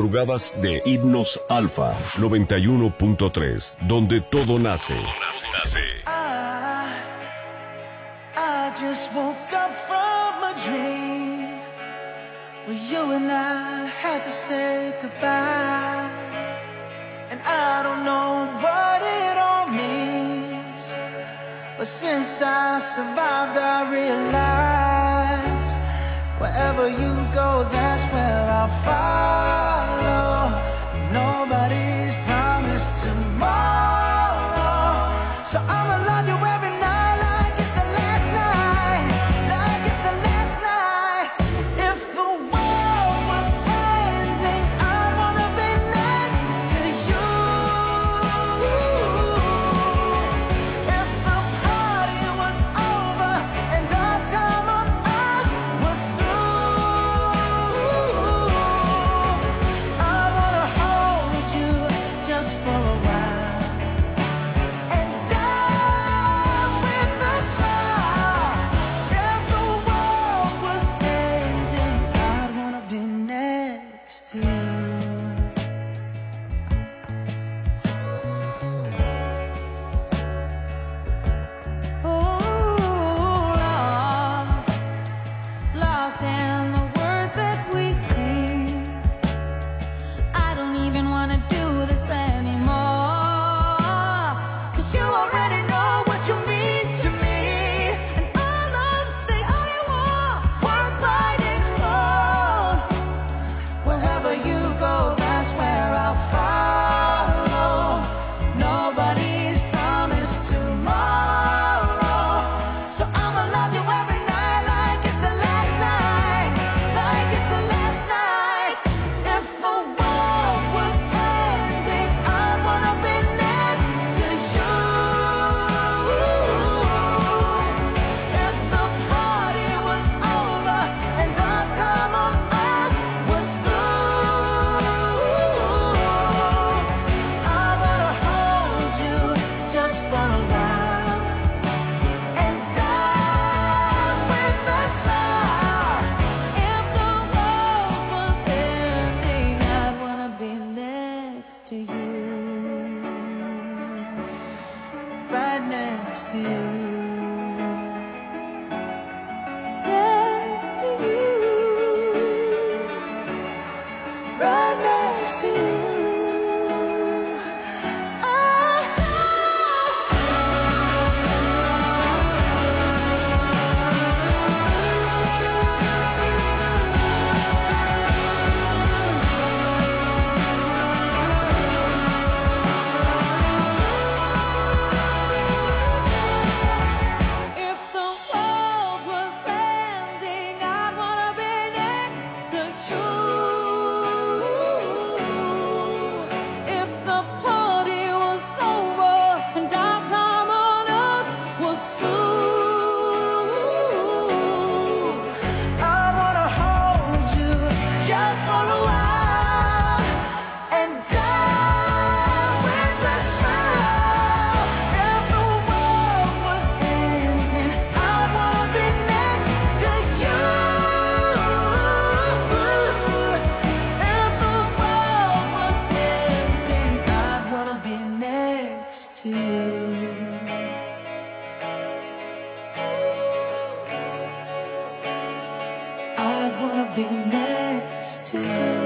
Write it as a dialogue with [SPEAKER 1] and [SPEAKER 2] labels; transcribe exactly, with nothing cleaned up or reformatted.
[SPEAKER 1] madrugadas de Himnos Alfa noventa y uno punto tres, donde todo nace.
[SPEAKER 2] I, I just woke up from a dream where you and I had to say goodbye, and I don't know what it all means, but since I survived I realized wherever you go, that's where I'll follow. Nobody's promised tomorrow, so I'ma love you every night like it's the last night, like it's the last night. If the world was ending, I'd wanna be next to you. If the party was over and our time on earth was through, I wanna hold you just for a while and die with a smile. If the world was ending, I'd wanna be next to you. Oh, lost, lost in the words that we sing. I don't even wanna do this anymore, 'cause you already know what you mean to me, and all of the all you want, words might explode. Wherever you go, that's where I'll follow. Nobody's promised tomorrow, so I'ma love you every night like it's the last night, like it's the last night. If the world was ending, I'd wanna be next to you. If the party was over and our time on earth was through, I wanna hold you just for a while and die with a smile. If the world was ending, I'd wanna be next to you, right next to you, next to you, right next to you. If the world was ending, I'd wanna be next to you. If the party was over and our time on earth was through, I wanna hold you just for a while and die with a smile. If the world was ending, I'd wanna be next to you. If the world was ending, I'd wanna be next to you. I'd wanna be next to you.